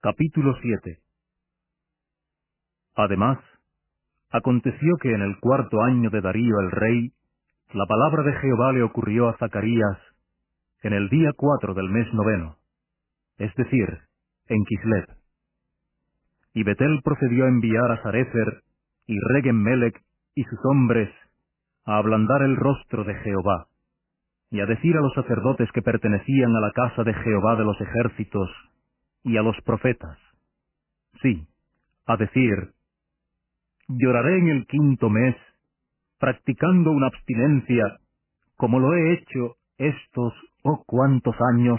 Capítulo 7. Además, aconteció que en el 4º año de Darío el rey, la palabra de Jehová le ocurrió a Zacarías en el día 4 del mes 9, es decir, en Kislev. Y Betel procedió a enviar a Sarecer y Regem-Melech y sus hombres a ablandar el rostro de Jehová, y a decir a los sacerdotes que pertenecían a la casa de Jehová de los ejércitos, y a los profetas, sí, a decir: lloraré en el 5.º mes, practicando una abstinencia, como lo he hecho estos, cuántos años.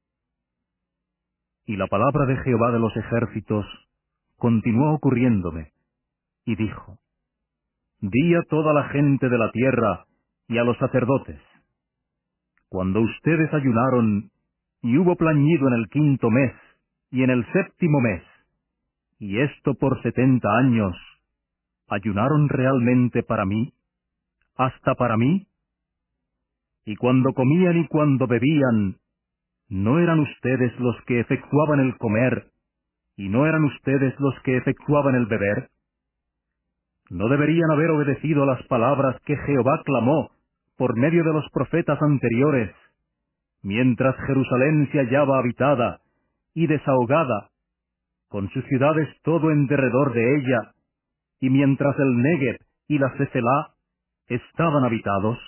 Y la palabra de Jehová de los ejércitos continuó ocurriéndome, y dijo: di a toda la gente de la tierra y a los sacerdotes: cuando ustedes ayunaron, y hubo plañido en el 5.º mes, y en el 7.º mes, y esto por 70 años, ¿ayunaron realmente para mí? ¿Hasta para mí? Y cuando comían y cuando bebían, ¿no eran ustedes los que efectuaban el comer, y no eran ustedes los que efectuaban el beber? ¿No deberían haber obedecido a las palabras que Jehová clamó por medio de los profetas anteriores, mientras Jerusalén se hallaba habitada y desahogada, con sus ciudades todo en derredor de ella, y mientras el Negev y la Ceselá estaban habitados?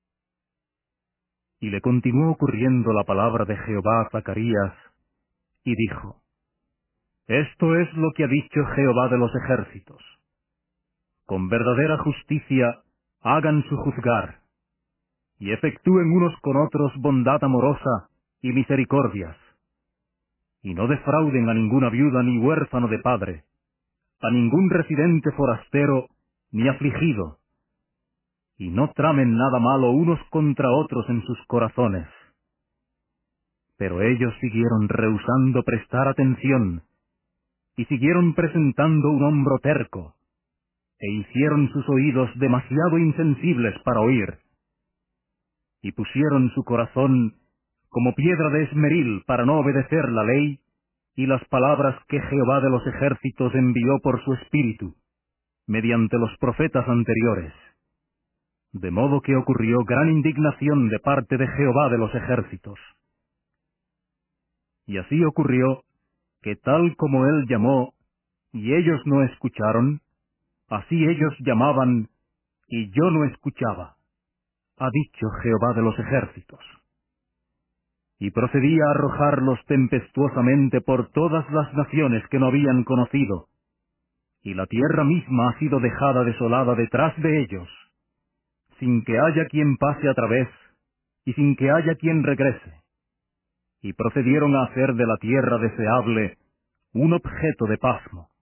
Y le continuó ocurriendo la palabra de Jehová a Zacarías, y dijo: esto es lo que ha dicho Jehová de los ejércitos: con verdadera justicia hagan su juzgar, y efectúen unos con otros bondad amorosa y misericordias, y no defrauden a ninguna viuda ni huérfano de padre, a ningún residente forastero ni afligido, y no tramen nada malo unos contra otros en sus corazones. Pero ellos siguieron rehusando prestar atención, y siguieron presentando un hombro terco, e hicieron sus oídos demasiado insensibles para oír, y pusieron su corazón como piedra de esmeril para no obedecer la ley y las palabras que Jehová de los ejércitos envió por su espíritu, mediante los profetas anteriores. De modo que ocurrió gran indignación de parte de Jehová de los ejércitos. Y así ocurrió que tal como él llamó, y ellos no escucharon, así ellos llamaban, y yo no escuchaba, ha dicho Jehová de los ejércitos. Y procedía a arrojarlos tempestuosamente por todas las naciones que no habían conocido, y la tierra misma ha sido dejada desolada detrás de ellos, sin que haya quien pase a través, y sin que haya quien regrese. Y procedieron a hacer de la tierra deseable un objeto de pasmo.